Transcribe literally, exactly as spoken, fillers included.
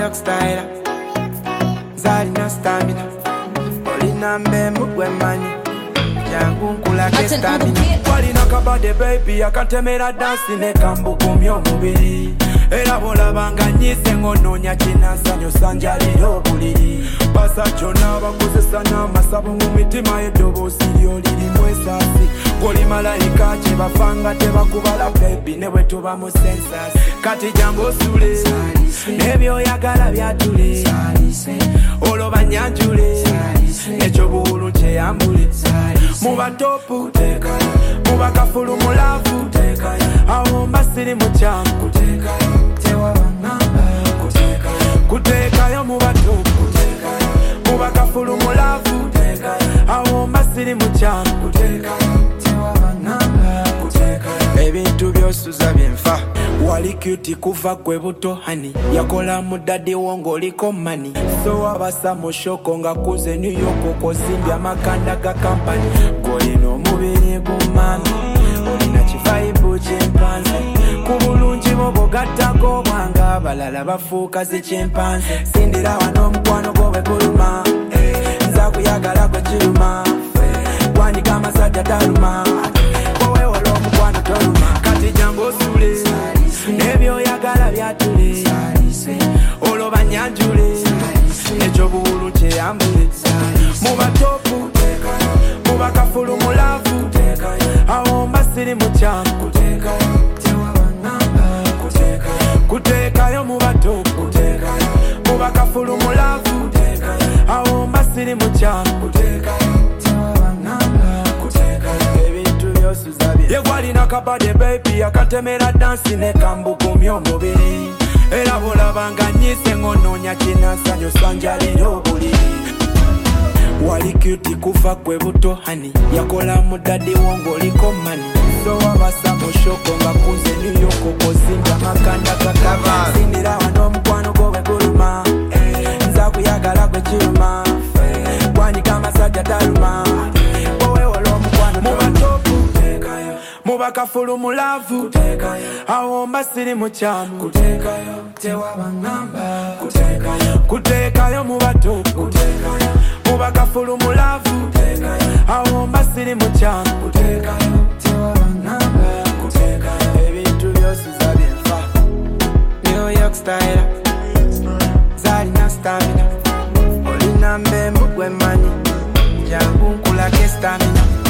York style, Zalina stamina, Olina mbembu gwe mani, jangu nkula ke stamina. Walina kabade baby, akatemera dansi ne kambu kumyo mubiri. Era bolabanga nyise ngononya kinasanyo sanjaliro buliri. Basa chona bakozesa n'amasabo mu mitima eddoboozi lyoliri mwesasi. Goli malayika kye bafanga tebakubala baby ne bwe tuba mu sensas. Kati jangu osule n'ebyoyagala byatule olwo banyanjule ekyo buwulu kyeyambule mu batopu mu bakafulu mulavu awo mbasiri mu kyamu kuteekayo mu batopu mu bakafulu mulavu awo mbasiri mu kyamu ebintu byosuza byenfa wali cute kuva gwe buto hani yakola mudadi wongo oliko mani so wabasa mu shoko nga kuze New York kozimbi amakanda ga kampani golina omubiri gumami olina kifaibu kyempanze ku bulungi bobo gattako bwanga abalala bafuuka zikyempanze sindira wano omukwano gwo bwe guluma nza kuyagala gwe kiruma gwanika amasajja taluma kowewola omukwano toluma kati jangu osule n'ebyoyagala byatule olwo banyanjule ekyo buwulu kyeyambule mu batopu mu bakafulu mulavu awo mbasiri mu kyamu kuteekayo mu batopu mu bakafulu mulavu awo mbasiri mu kyamu yegwalina kabade baby akatemera dansi ne kambukumya omubiri era bolabanga nyise ngononya kinasanyo sanjaliro buliri wali cute kuva gwe buto hani yakola mudadi wongo oliko mani so wabasa mu shoko nga kuze New York kozimbi amakanda kakava sindira wano omukwano gwo bwe guluma nza kuyagala gwe kiruma gwanika amasajja taluma owewola omukwano mu batopu mu bakafulu mulavu awo mbasiri mu kyamu kuteekayo mu batopu mu bakafulu mulavu awo mbasiri mu kyamu ebintu byosuza byenfa New York style Zalina stamina olina mbembu gwe mani jangu nkulake stamina